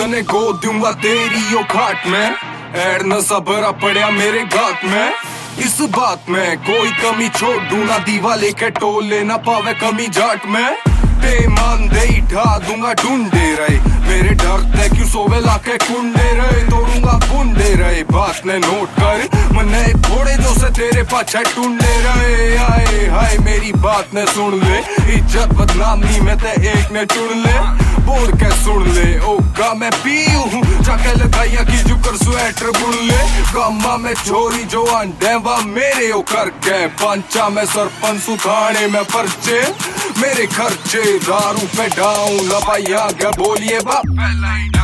तने गो दूंगा तेरी यो खाट में। ऐड न सबरा पड़या मेरे घाट में। इस बात में कोई कमी छोड़ दूंगा, दीवा लेके टोल लेना पावे कमी जाट में। बेमान दे ढा दूंगा ढूंढे रहे, मेरे डर ते क्यों सोवे लाके कुंडे रहे। तोड़ूंगा कुंडे रहे, बात ने नोट कर, मने थोड़े जो से तेरे पाछे टूंडे रहे। आए हाय मेरी बात ने सुन ले, इज्जत बदनामी में ते एक ने चुन ले। बोल के सुन ले, ओ गा मैं पीऊ हूँ, जाके लगाइया की जुकर स्वेटर बुन ले। गामा में छोरी जो अंडे वा मेरे ओ करके, पंचा में सरपंच सुखाने में पर्चे मेरे खर्चे। दारू पे डाउन लपाइया क्या बोलिए बाप पहला ही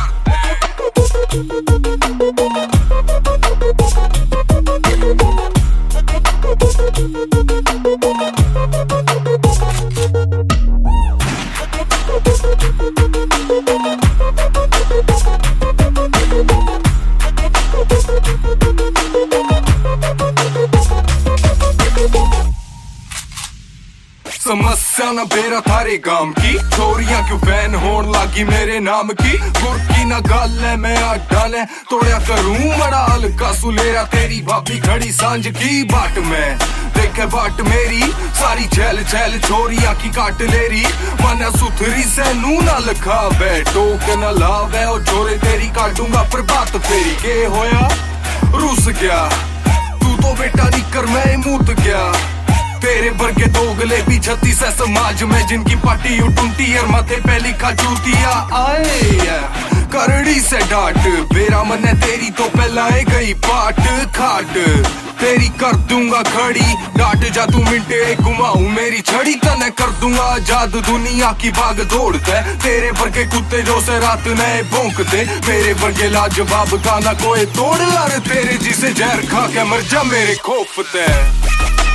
समस्या न बेरा थारे गांव की, छोरियां क्यों फैन होन लागी मेरे नाम की। गुरकी न गल है मैं डाले तोड़या करूं बड़ा हल्का सुलेरा। तेरी भाभी खड़ी सांझ की बाट में, देखे बाट मेरी सारी छैल छैल छोरियां की काट लेरी। मन सुथरी से नू न लखावे, टोक न लावे और छोरे तेरी काटूंगा प्रभात फेरी। के होया रुस गया तू तो बेटा निकर मैं मूत गया। तेरे वर्गे दोगले भी 36 है समाज में, जिनकी पार्टी उठूंटी और माथे पे लिखा चूतिया। आए करड़ी से डांट बेरा मने तेरी तो पहलाए गई पाट खाट। तेरी कर दूंगा खड़ी डांट जा तू मिनटे घुमाऊं मेरी छड़ी। तने कर दूंगा आजाद दुनिया की भाग दौड़ते, तेरे वर्गे कुत्ते जो से रात नए भौंकते। मेरे वर्गे लाजवाब का ना कोई तोड़, और तेरे जिसे जहर खा के मर जा मेरे खौफ ते।